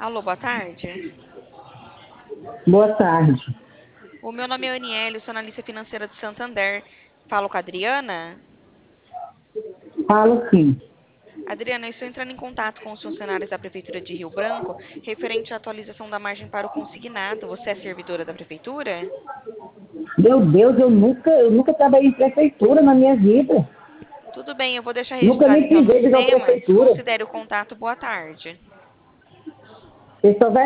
Alô, boa tarde. Boa tarde. O meu nome é Aniele, sou analista financeira do Santander. Falo com a Adriana? Falo sim. Adriana, eu estou entrando em contato com os funcionários da Prefeitura de Rio Branco, referente à atualização da margem para o consignado. Você é servidora da Prefeitura? Meu Deus, eu nunca trabalhei em prefeitura na minha vida. Tudo bem, eu vou deixar Nunca registrado nem então no pisei de uma sistema. prefeitura. Desconsidere o contato. Boa tarde. Vocês só